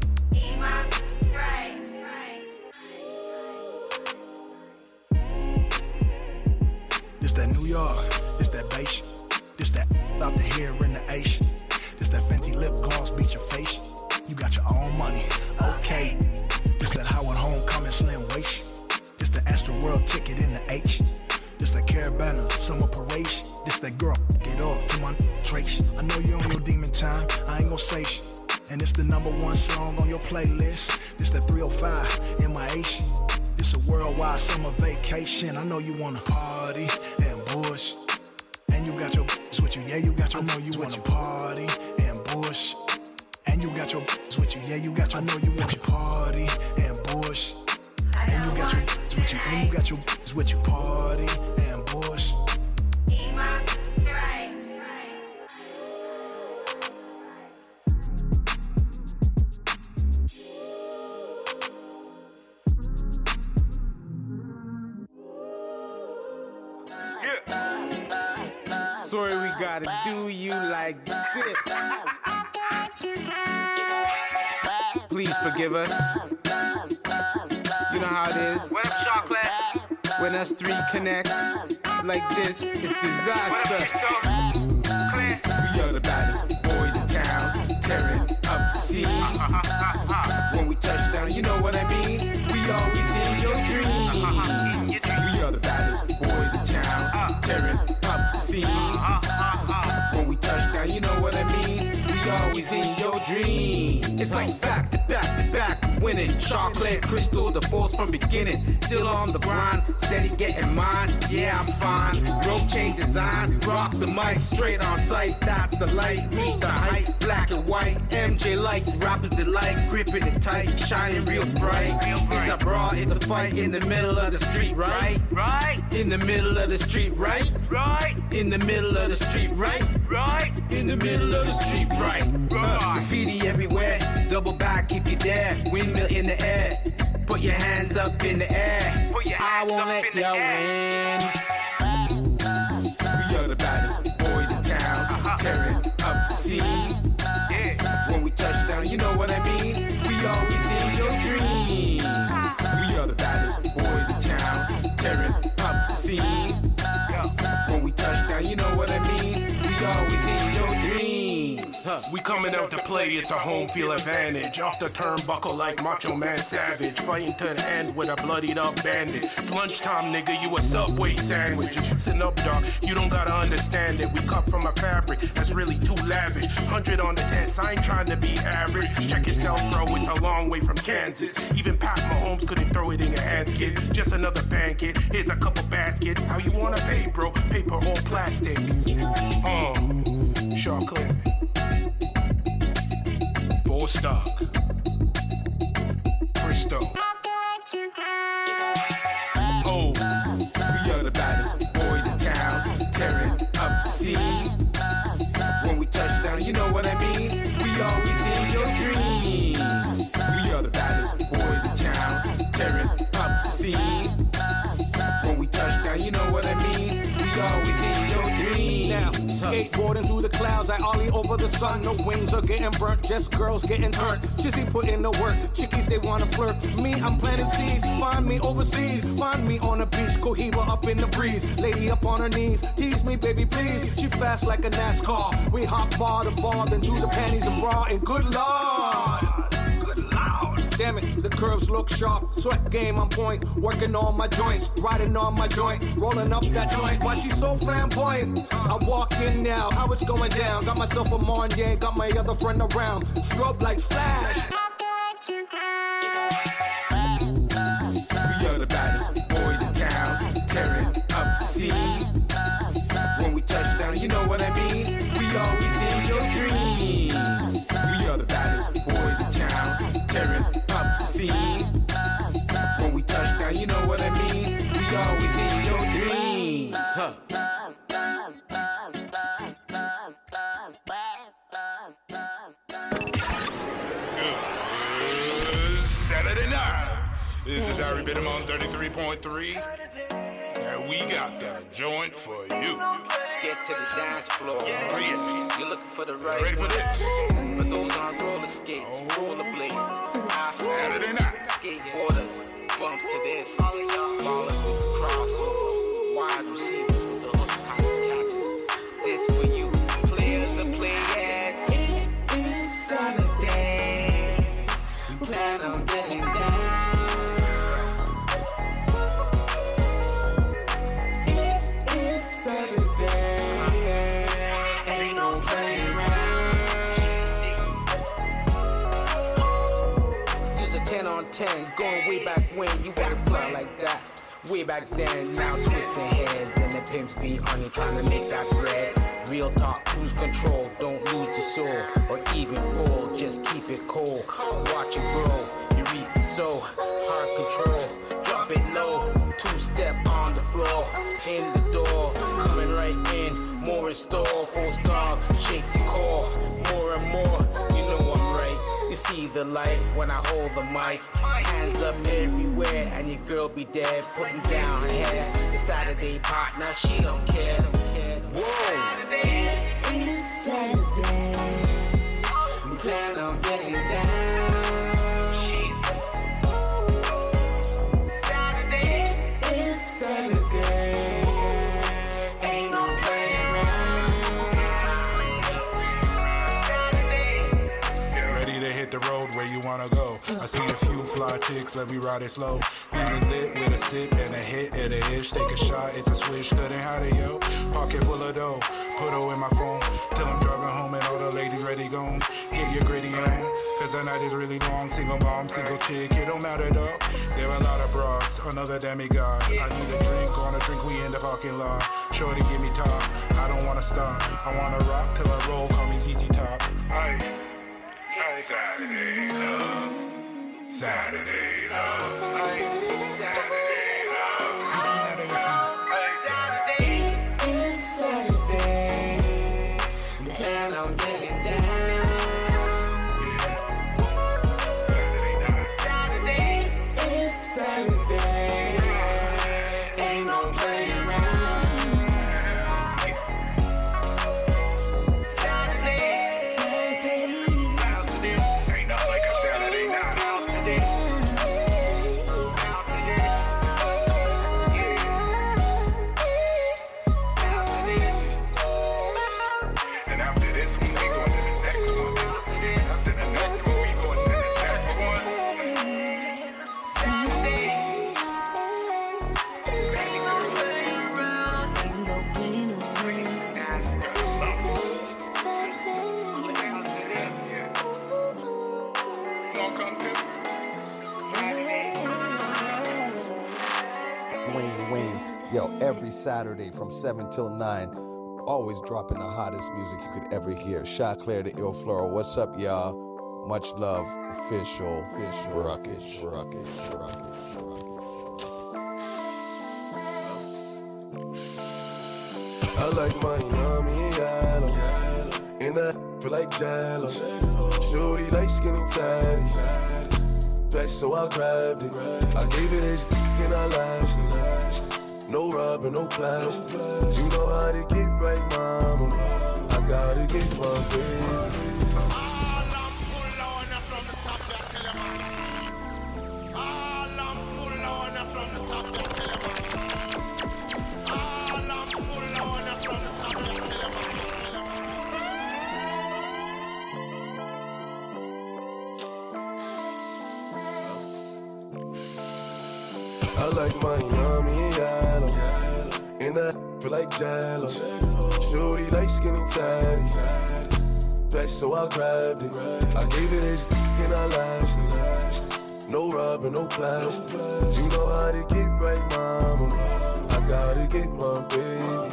This that New York, this that bass, this that out the here in the Asian. This that Fenty lip gloss beat your face. You got your own money, okay. This that Howard Homecoming slim waist. This the Astro World ticket in the H. This that Caravana summer parade. This that girl get off to my trace. I know you on your demon time, I ain't gon' say shit. And it's the number one song on your playlist. This that three oh five in my Asian. It's a worldwide summer vacation. I know you wanna party and bush, and you got your b****s with you, yeah, you got your. I know you wanna party and bush, and you got your b****s with you, yeah, you got your. I know you want your party and bush, and you got your b****s with you, and you got your b****s with you, party and bush. Sorry, we gotta do you like this. Please forgive us. You know how it is. What up, chocolate? When us three connect like this, it's disaster. We are the baddest boys in town, tearing up the scene. When we touch down, you know what I mean? We always in your dreams. We are the baddest boys in town, tearing up the scene. When we touch down, you know what I mean? We always in your dream. It's like back to back to back, winning. Chocolate, crystal, the force from beginning. Still on the grind, steady getting mine. Yeah, I'm fine. Rope chain design, rock the mic, straight on sight. That's the light, reach the height, black and white. M J like, rappers delight, gripping it tight, shining real bright. It's a brawl, it's a fight in the middle of the street, right? Right. In the middle of the street, right? Right. In the middle of the street, right? Right. In the middle of the street, right? Uh, graffiti everywhere, double back if you dare. Windmill in the air, put your hands up in the air. Put your I hands won't up let in the you air. win. We are the baddest boys in town, Uh-huh. tearing up the scene. Yeah. When we touch down, you know what I mean? We always in your dreams. We are the baddest boys in town, tearing up the scene. When we touch down, you know what I mean? We always in your dreams. Huh. We coming out to play, it's a home field advantage. Off the turnbuckle like Macho Man Savage. Fighting to the end with a bloodied up bandit. It's lunchtime, nigga, you a Subway sandwich. Listen up, dog, you don't gotta understand it. We cut from a fabric that's really too lavish. Hundred on the test, I ain't trying to be average. Check yourself, bro, it's a long way from Kansas. Even Pat Mahomes couldn't throw it in your hands, kid. Just another fan, kid. Here's a couple baskets. How you wanna pay, bro? Paper or plastic? Uh, chocolate. Full stock. Cristo. Oh, we are the baddest boys in town, tearing up the scene. When we touch down, you know what I mean? We always in your dreams. We are Skateboarding through the clouds, I ollie over the sun. No wings are getting burnt, just girls getting turned. Chizzy put in the work, chickies they wanna flirt. Me, I'm planting seeds, find me overseas. Find me on the beach, Cohiba up in the breeze. Lady up on her knees, tease me baby please. She fast like a NASCAR. We hop bar to bar, then do the panties and bra. And good lord, good lord. Damn it, the curves look sharp. Sweat game on point, working on my joints. Riding on my joint, rolling up that joint. Why she so flamboyant? I walk in now, how it's going down. Got myself a Marnier, got my other friend around. Strobe lights flash. We are the baddest boys in town, tearing up the scene. When we touch down, you know what I mean? We always in your dreams. We are the baddest boys in town, tearing up the scene. When we touch down, you know what I mean? We always in your dreams. Huh. Good Saturday night. This is Diary Bidham on thirty-three point three. And we got that joint for you. Get to the dance floor. Oh, yeah. You're looking for the right Ready for this? But those aren't roller skates, roller blades. Saturday night. Skateboarders, bump to this. Ballers with the crossover. Wide receivers with the hook pocket catches. This for you. Players and players. It is Saturday. We plan on getting down. ten, going way back when you wanna fly like that. Way back then, now twisting heads and the pimps be on you trying to make that bread. Real talk, cruise control, don't lose the soul or even fall, just keep it cold. Watch it grow, you reap the soul. Hard control, drop it low. Two step on the floor, in the door, coming right in. More in store, full star, shakes the core. More and more, you know I'm right. You see the light when I hold the mic. Hands up everywhere, and your girl be dead, putting down her hair. The Saturday partner, she don't care. Whoa! It is Saturday. We plan on getting down. Saturday. It is Saturday. Ain't no playing around. Get ready to hit the road where you wanna go. I see a few fly chicks, let me ride it slow. Feeling lit with a sip and a hit of the ish. Take a shot, it's a switch, couldn't hide it, yo. Pocket full of dough, put her in my phone. Till I'm driving home and all the ladies ready gone. Get your gritty on, cause the night is really long. Single mom, single chick, it don't matter though. There are a lot of broads, another demigod. I need a drink, on a drink, we in the parking lot. Shorty, give me top, I don't wanna stop. I wanna rock till I roll, call me Z Z Top. Aye, aye. Saturday love. Saturday love. Saturday love. Saturday is Saturday. And I'm getting down. Saturday is Saturday. Ain't no playing around. Saturday, Saturday. Ain't nothing like a Saturday night. And after this one, we go to the next one. After the next one, we go to the next one. Dwayne Wayne, yo, every Saturday from seven till nine, always dropping the hottest music you could ever hear. Shot Claire the Ill Floral, what's up, y'all? Much love, official, official, ruckish, ruckish, ruckish, ruckish. I like my yummy yellow, and I feel like jello. Shorty like skinny tatties, back so I grabbed it. I gave it his dick and I lashed it. No rubber, no plastic. You know how to get right, mama. gotta get my baby. All I'm pull on from the top, I tell you, man. All I'm pull on from the top, I tell you, man. All I'm pull on from the top, I tell you, man. I like Miami yellow, and I feel like Jello. Shorty like skinny tatties, back so I grabbed it. I gave it his and I lashed it. No rubber, no plastic. You know how to get right, mama. I gotta get my baby.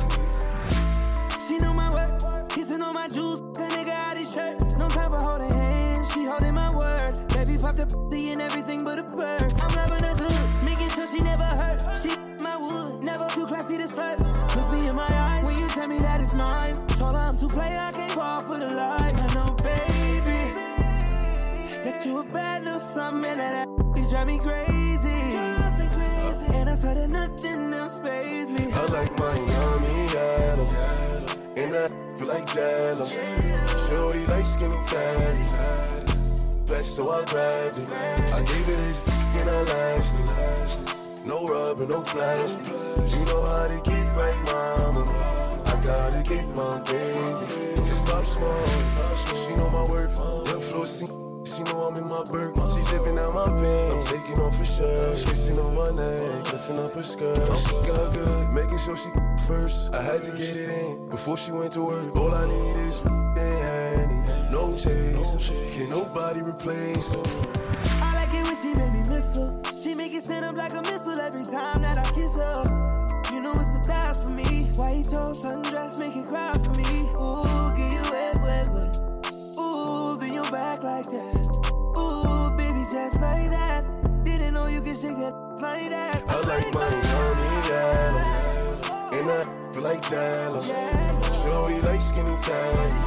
She know my work, kissing on my juice, a nigga out his shirt. No time for holding hands, she holding my word. Baby popped the pussy and everything but a bird. I'm loving her good, making sure she never hurt. She my wood, never too classy to slurp. Look me in my eyes when you tell me that it's mine. Told her I'm too play, I can't fall for the lies. I know, baby, that you a bad little something and that you drive me crazy. And I swear that nothing else pays me. I like Miami yellow, and I feel like Jello. Shorty like skinny tatties, back so I grabbed it. I gave it his and I lashed it. No rubber, no plastic. You know how to get right, mama. I gotta get my baby. Just pop small, she know my worth. Young Flossy, she know I'm in my bird. She zipping out my pants, I'm taking off her shirt. Kissing on my neck, lifting up her skirt. She got good, making sure she first. I had to get it in before she went to work. All I need is Annie, no chase. Can nobody replace her? I like it when she make me miss her. She make it stand up like a missile every time that I kiss her. You know it's the thighs for me. White toast, sundress, make it cry for me. Ooh, get you wet, wet, wet. Ooh, bend your back like that. Ooh, baby, just like that. Didn't know you could shake it like that. I like Miami yellow, and I feel like Jello. Shorty like skinny tatties,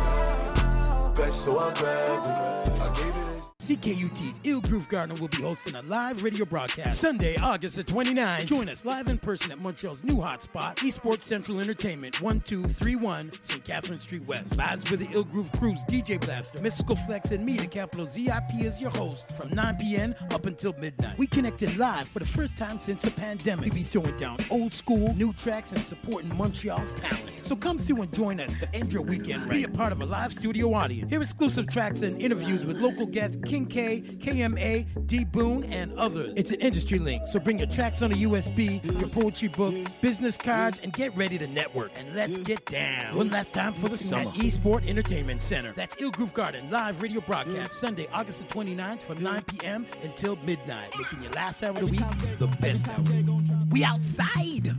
back so I grabbed it. I gave it his. C K U T's Ill Groove Garden will be hosting a live radio broadcast Sunday, August the twenty-ninth. Join us live in person at Montreal's new hotspot, Esports Central Entertainment, one two three one Saint Catherine Street West. Vibes with the Ill Groove Cruise, D J Blaster, Mystical Flex, and me, the capital Z I P, as your host from nine p.m. up until midnight. We connected live for the first time since the pandemic. We be throwing down old school, new tracks, and supporting Montreal's talent. So come through and join us to end your weekend right. Be a part of a live studio audience. Hear exclusive tracks and interviews with local guests King K, K M A, D Boone, and others. It's an industry link, so bring your tracks on a U S B, your poetry book, business cards, and get ready to network. And let's get down. One last time for the summer. At Esport Entertainment Center. That's Ill Groove Garden live radio broadcast Sunday, August the twenty-ninth from nine p.m. until midnight. Making your last hour of the week the best hour. We outside.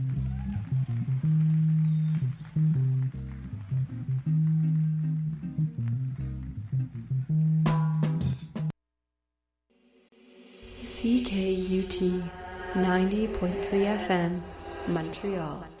C K U T ninety point three F M, Montreal.